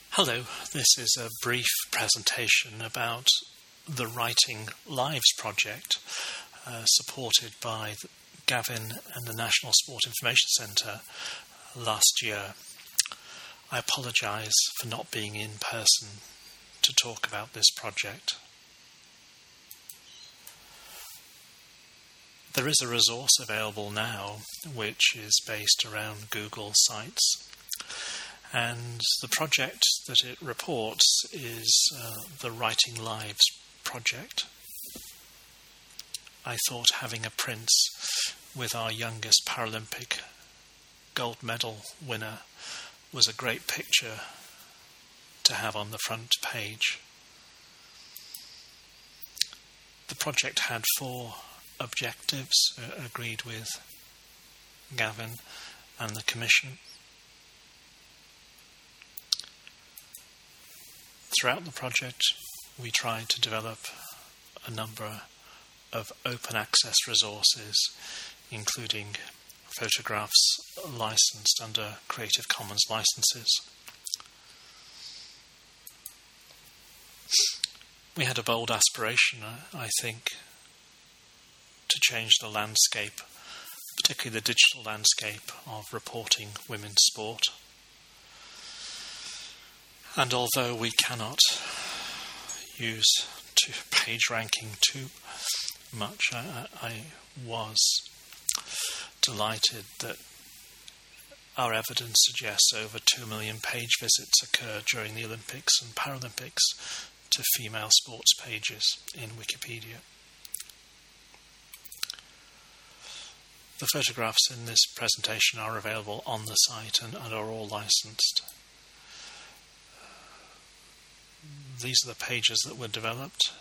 Hello, this is a brief presentation about the Writing Lives project supported by Gavin and the National Sport Information Centre last year. I apologise for not being in person to talk about this project. There is a resource available now which is based around Google Sites, and the project that it reports is the Writing Lives project. I thought having a print with our youngest Paralympic gold medal winner was a great picture to have on the front page. The project had 4 objectives agreed with Gavin and the Commission. Throughout the project, we tried to develop a number of open access resources, including photographs licensed under Creative Commons licenses. We had a bold aspiration, I think, to change the landscape, particularly the digital landscape of reporting women's sport. And although we cannot use page ranking too much, I was delighted that our evidence suggests over 2 million page visits occurred during the Olympics and Paralympics to female sports pages in Wikipedia. The photographs in this presentation are available on the site and are all licensed. These are the pages that were developed.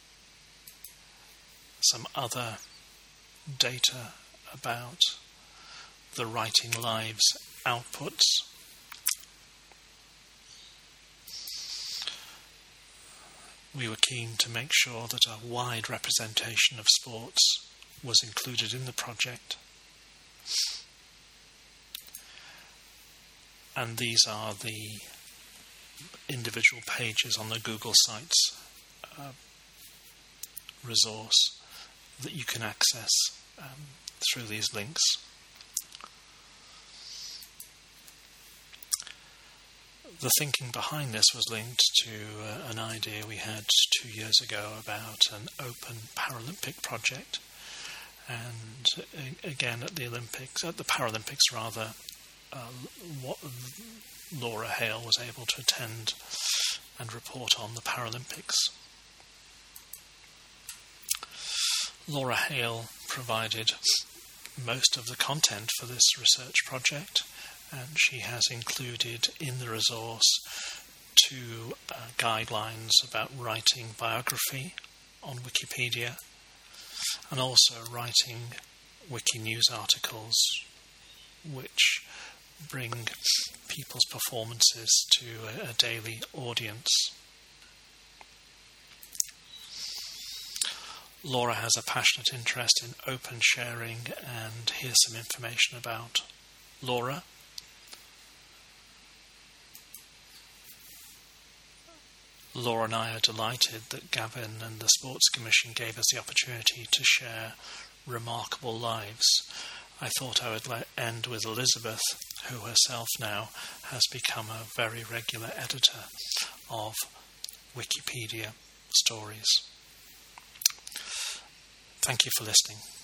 Some other data about the Writing Lives outputs. We were keen to make sure that a wide representation of sports was included in the project. And these are the individual pages on the Google Sites resource that you can access through these links. The thinking behind this was linked to an idea we had 2 years ago about an open Paralympic project, and again at the Paralympics rather, Laura Hale was able to attend and report on the Paralympics. Laura Hale provided most of the content for this research project, and she has included in the resource 2 guidelines about writing biography on Wikipedia and also writing Wikinews articles which bring people's performances to a daily audience. Laura has a passionate interest in open sharing, and here's some information about Laura. Laura and I are delighted that Gavin and the Sports Commission gave us the opportunity to share remarkable lives. I thought I would end with Elizabeth, who herself now has become a very regular editor of Wikipedia stories. Thank you for listening.